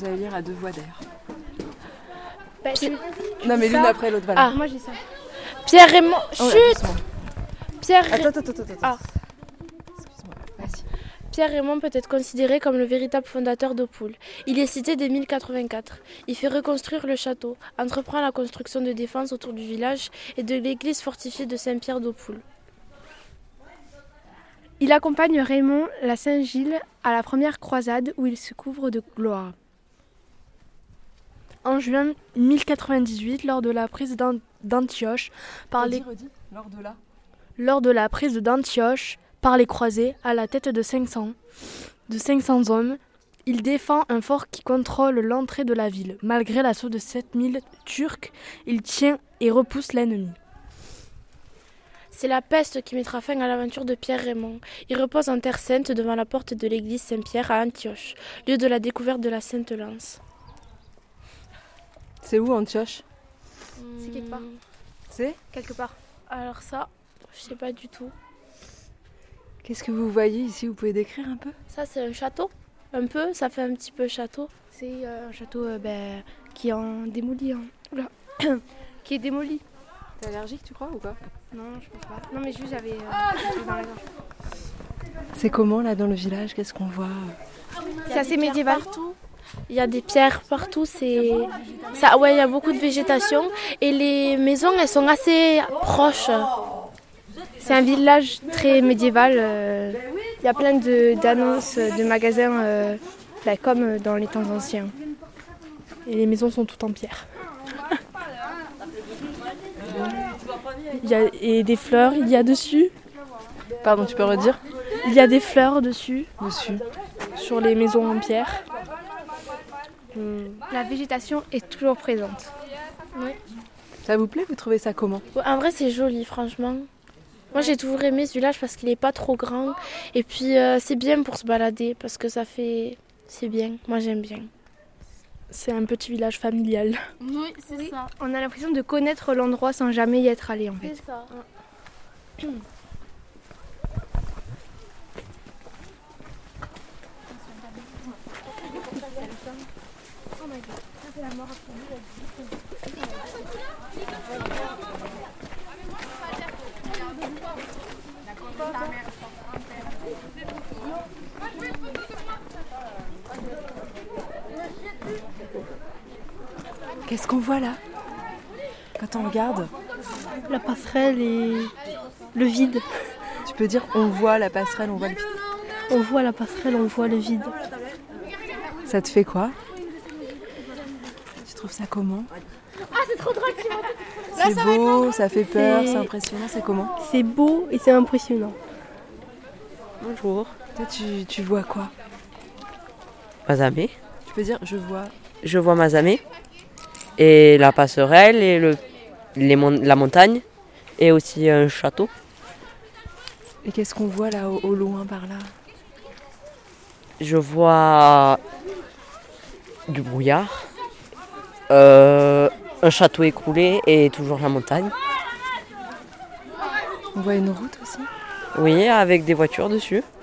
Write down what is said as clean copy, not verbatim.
Vous allez lire à deux voix d'air. Non mais l'une après l'autre, voilà. Moi j'ai ça. Pierre Raymond. Oh, Chut. Pierre. Attends. Ah. Excuse-moi, vas-y. Pierre Raymond peut être considéré comme le véritable fondateur d'Oppoul. Il est cité dès 1084. Il fait reconstruire le château, entreprend la construction de défense autour du village et de l'église fortifiée de Saint-Pierre d'Oppoul. Il accompagne Raymond la Saint-Gilles à la première croisade où il se couvre de gloire. En juin 1098, lors de la prise d'Antioche par les croisés à la tête de 500 hommes, il défend un fort qui contrôle l'entrée de la ville. Malgré l'assaut de 7000 Turcs, il tient et repousse l'ennemi. C'est la peste qui mettra fin à l'aventure de Pierre Raymond. Il repose en terre sainte devant la porte de l'église Saint-Pierre à Antioche, lieu de la découverte de la Sainte Lance. C'est où Antioche? C'est quelque part. C'est Quelque part. Alors ça, je sais pas du tout. Qu'est-ce que vous voyez ici? Vous pouvez décrire un peu? Ça c'est un château. Un peu, ça fait un petit peu château. C'est un château qui est en démoli. Qui est démoli. T'es allergique, tu crois, ou pas? Non, je pense pas. Non, mais juste j'avais un truc dans la gorge. C'est comment là dans le village? Qu'est-ce qu'on voit? C'est assez médiéval. Partout. Il y a des pierres partout, il y a beaucoup de végétation et les maisons elles sont assez proches. C'est un village très médiéval. Il y a plein d'annonces de magasins comme dans les temps anciens. Et les maisons sont toutes en pierre. Et des fleurs, il y a dessus. Pardon, tu peux redire? Il y a des fleurs dessus. Sur les maisons en pierre. La végétation est toujours présente. Oui. Ça vous plaît? Vous trouvez ça comment? Ouais, en vrai c'est joli franchement. Moi j'ai toujours aimé ce village parce qu'il n'est pas trop grand. Et puis c'est bien pour se balader parce que c'est bien. Moi j'aime bien. C'est un petit village familial. Oui, c'est ça. On a l'impression de connaître l'endroit sans jamais y être allé en fait. C'est ça. Qu'est-ce qu'on voit là? Quand on regarde? La passerelle et le vide. Tu peux dire on voit la passerelle, on voit le vide. On voit la passerelle, on voit le vide. Ça te fait quoi? Tu trouves ça comment? Ah c'est trop drôle. C'est beau, ça fait peur, c'est impressionnant, c'est comment? C'est beau et c'est impressionnant. Bonjour. Toi tu vois quoi? Mazamet. Tu peux dire je vois. Je vois Mazamet et la passerelle et la montagne et aussi un château. Et qu'est-ce qu'on voit là au loin par là? Je vois du brouillard, un château écroulé et toujours la montagne. On voit une route aussi? Oui, avec des voitures dessus.